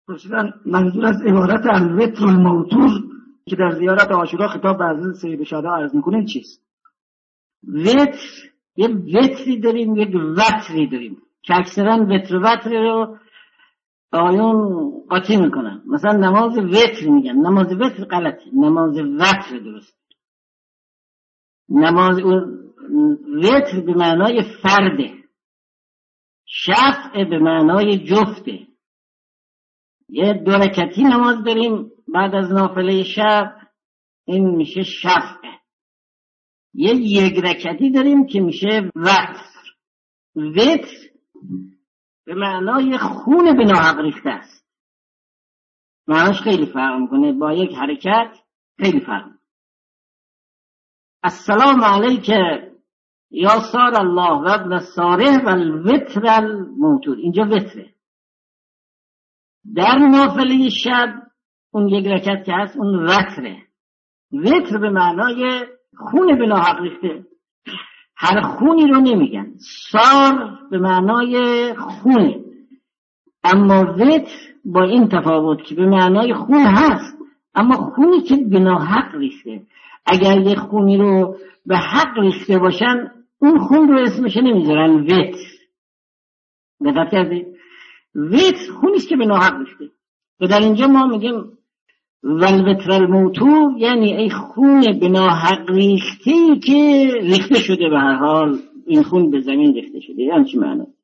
پرسیدن منظور از عبارت الوتر الموتور که در زیارت عاشورا خطاب به حضرت سید شهدا عرض میکنیم چیست؟ وتر، یه وتری داریم، یک وتری داریم که اکثرا وتر رو آیون قاطی میکنن. مثلا نماز وتر میگن، نماز وتر غلطه، نماز وتر درست. نماز وتر به معنای فرده، شفع به معنای جفته. یه 2 رکعتی نماز داریم بعد از نافله شب، این میشه شفع. یه 1 رکعتی داریم که میشه وتر. وتر به معنای خون به ناحق ریخته است. معناش خیلی فرق میکنه، با یک حرکت خیلی فرق میکنه. السلام علیک یا سار الله و ابن صالح و الوتر الموتور. اینجا وتره. در نافله شب اون 1 رکعت که هست اون وتره. وتر به معنای خون به ناحق ریخته. هر خونی رو نمیگن. سار به معنای خون، اما وتر با این تفاوت که به معنای خون هست، اما خونی که به ناحق ریخته. اگر یه خونی رو به حق ریخته باشن اون خون رو اسمش نمیذارن وتر. دقت کردید؟ وتر خونیست که به ناحق ریخته. و در اینجا ما میگیم والوتر الموتور، یعنی ای خون به ناحق ریخته که ریخته شده، به هر حال این خون به زمین ریخته شده. یعنی چی معنی؟